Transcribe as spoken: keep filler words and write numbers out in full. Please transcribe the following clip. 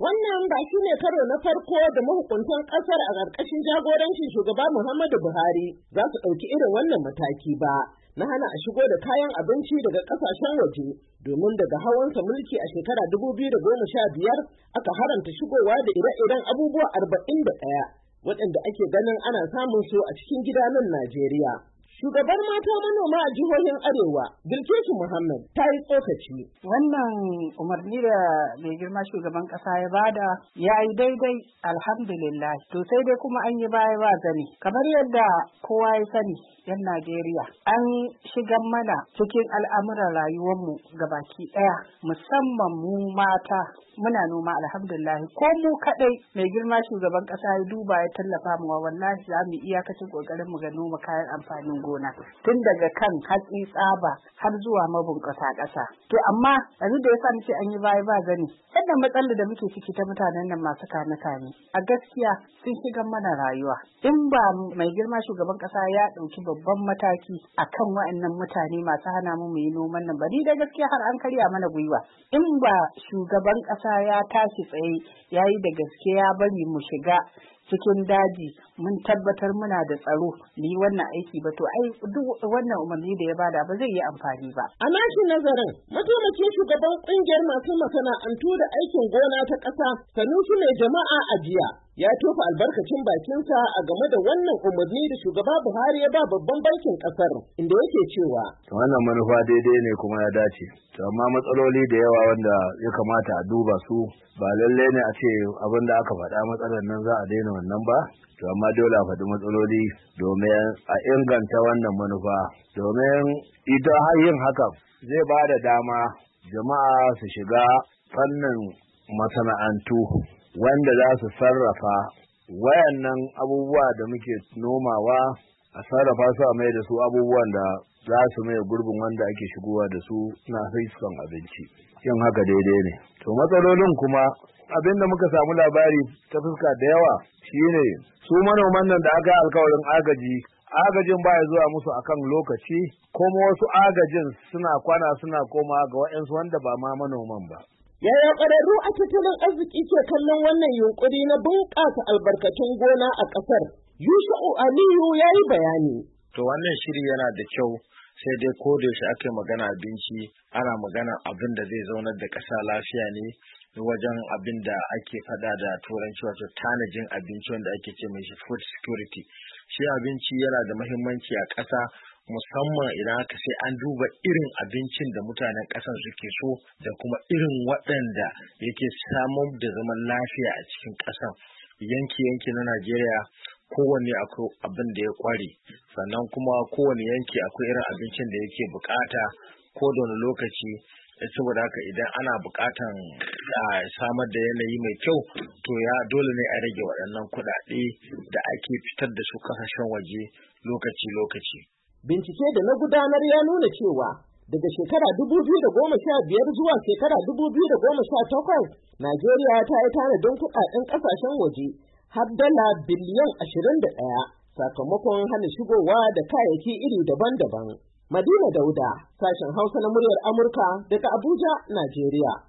Wannan ba shi ne karo na farko da mahukuntan ƙasar a ƙarƙashin jagorancin shugaba Muhammadu Buhari za su ɗauki irin wannan mataki ba na hana a shigo da kayan abinci daga ƙasashen waje, domin daga hawansa mulki a shekara dubu biyu da goma sha biyar aka haramta shigowa da ire-iren abubuwa arba'in da ɗaya waɗanda ake ganin ana samun su a cikin gida nan Najeriya. Shugabar mata manoma a jihohin Arewa, Bilkisu Muhammad, ta yi tsokaci. Wannan umarni da mai girma shugaban ƙasa ya bada ya yi daidai, alhamdulillah. To sai dai kuma an yi baya ba zani. Kamar yadda kowa ya sani, yan Najeriya an shigar mana cikin al'amuran rayuwarmu gabaki ɗaya, musamman mu mata muna noma alhamdulillah. Ko mu kaɗai mai girma shugaban ƙasa ya duba ya tallafa mu, wallahi za mu iyakacin ƙoƙarin mu ga noma kayan amfanin gona. Gona tun daga kan hatsi, tsaba har zuwa mabunƙasa ƙasa. To amma abin da yasa nace an yi baya ba gani, wannan matsalar da muke ciki ta mutanen nan masu kame kame a gaskiya sun shiga mana rayuwa. In ba mai girma shugaban ƙasa ya ɗauki babban mataki akan waɗannan mutane masu hana mu mu yi noman nan ba, ni da gaskiya har an karya mana gwiwa. In ba shugaban ƙasa ya tashi tsaye ya yi da gaske ya bari mu shiga cikin daji mun tabbatar muna da tsaro mu yi wannan aiki ba, to ai duk wannan umarni da ya bada ba zai yi amfani ba. A nashi nazarin, mataimakin shugaban kungiyar masu masana'antu da aikin gona ta ƙasa, Sanusi Mai Jama'a a jiya, ya tofa albarkacin bakinsa a game da wannan umarni da shugaba Buhari ya ba babban bankin ƙasar, inda yake cewa wannan manufa daidai ne kuma ya dace, to amma matsaloli da yawa wanda ya kamata a duba su, ba lallai ne a ce abin da aka faɗa matsalar nan za a daina wannan ba, to amma dole a faɗi matsaloli domin a inganta wannan manufa, domin ita har yin haka zai ba da dama jama'a su shiga fannin masana'antu wanda za su sarrafa wayannan abubuwa da muke nomawa, a sarrafa su a mai da su abubuwan da za su mai gurbin wanda ake shigowa da su na haifan abinci. Yin haka daidai ne. To matsalolin kuma abin da muka samu labari ta fuska da yawa shine su manoman nan da aka yi alkawarin agaji, agajin baya zuwa musu akan lokaci, kuma wasu agajin suna kwana suna koma ga waɗansu wanda ba ma manoman ba. Yaya ƙwararru a tattalin arziki ke kallon wannan yunƙuri na bunƙasa albarkatun gona a ƙasar? Yusha'u Aliyu ya yi bayani. To wannan shiri yana da kyau, sai dai ko da yaushe aka yi magana abinci ana magana abin da zai zaunar da ƙasa lafiya ne, wajen abin da ake faɗa da turanci wato tanajin abinci wanda ake ce mai shi food security. Shi abinci yana da muhimmanci a ƙasa, musamman idan aka sai an duba irin abincin da mutanen ƙasan suke so da kuma irin waɗanda yake samar da zaman lafiya a cikin ƙasan. Yanki-yanki na Najeriya kowanne akwai abin da ya ƙware, sannan kuma kowane yanki akwai irin abincin da yake buƙata ko da wani lokaci. Saboda haka idan ana buƙatan samar da yanayi mai kyau, to ya dole ne a rage waɗannan kuɗaɗe da ake fitar da su ƙasashen waje lokaci-lokaci. Bincike da na gudanar ya nuna cewa daga shekara dubu biyu da goma sha biyar zuwa shekara dubu biyu da goma sha takwas, Najeriya ta yi tanadin kuɗaɗen ƙasashen waje har dala biliyan ashirin da ɗaya sakamakon hana shigowa da kayayyaki iri daban-daban. Madina Dauda, sashen Hausa na muryar Amurka daga Abuja, Najeriya.